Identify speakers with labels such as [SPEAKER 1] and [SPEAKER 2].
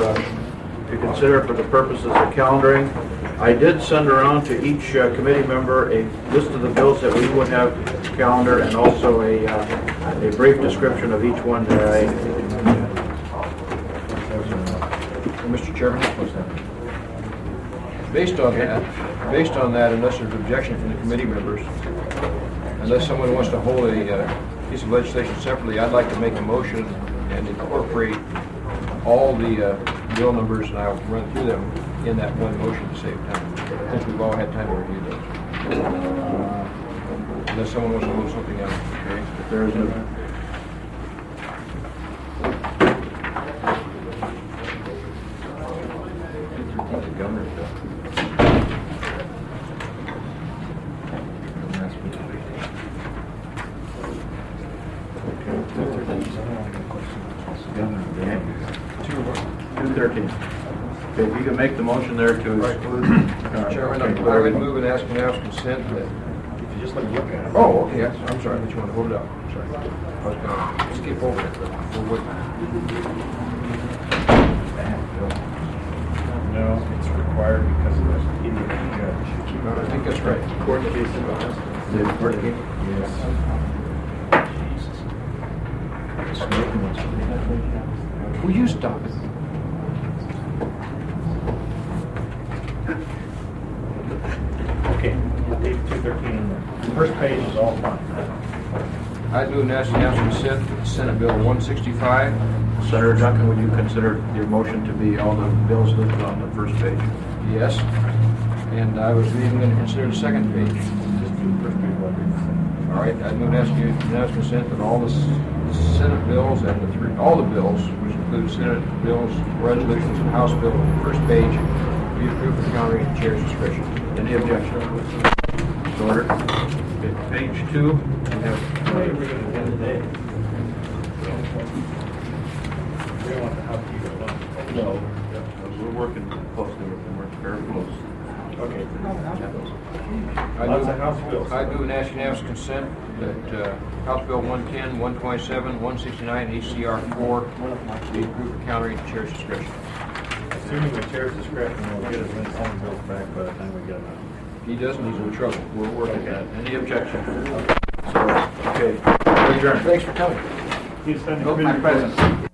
[SPEAKER 1] to consider for the purposes of calendaring. I did send around to each committee member a list of the bills that we would have calendar and also a brief description of each one that I.
[SPEAKER 2] Mr. Chairman, based on that, unless there's objection from the committee members, unless someone wants to hold a piece of legislation separately, I'd like to make a motion and incorporate all the bill numbers, and I'll run through them in that one motion to save time, since we've all had time to review those. Unless someone wants to move something else.
[SPEAKER 1] Okay, if there is no. Okay, if you can make the motion there to exclude.
[SPEAKER 2] Chairman, I would move and ask unanimous consent that.
[SPEAKER 3] If you just let me look at it.
[SPEAKER 2] Oh, okay, yes, I'm sorry, but you want to hold it up. I'm sorry. I was going to skip over it, but we'll wait.
[SPEAKER 3] No, it's required because of the idiot judge.
[SPEAKER 2] No, I think that's right.
[SPEAKER 3] Court case.
[SPEAKER 1] The court case?
[SPEAKER 3] Yes.
[SPEAKER 2] Will you stop it?
[SPEAKER 3] Okay, page 213. The first page is all fine.
[SPEAKER 2] I'd move and ask unanimous consent that Senate Bill 165.
[SPEAKER 1] Senator Duncan, would you consider your motion to be all the bills listed on the first page?
[SPEAKER 2] Yes. And I was even going to consider the second page.
[SPEAKER 3] Just do the first page.
[SPEAKER 2] All right, I'd move and ask unanimous consent that all the Senate bills and all the bills, which include Senate bills, resolutions, and House bills on the first page, be approved for counter at the chair's discretion.
[SPEAKER 1] Any objection? So ordered. Okay, page 2. We have.
[SPEAKER 3] We're going to end the day. We don't want to help you alone.
[SPEAKER 1] No. We're working closely with them. We're very close.
[SPEAKER 3] Okay.
[SPEAKER 2] Lots
[SPEAKER 3] of House bills.
[SPEAKER 2] I do an ask unanimous consent that House Bill 110, 127, 169, and HCR 4 be approved for counter at the chair's discretion.
[SPEAKER 3] Assuming the chair's discretion will get us in some bills back by the time we get them out.
[SPEAKER 2] If he doesn't, he's in trouble.
[SPEAKER 1] We're working that. Any objection? So, okay. Adjourned.
[SPEAKER 2] Thanks for coming.
[SPEAKER 3] He's sending
[SPEAKER 2] Nope, my presence.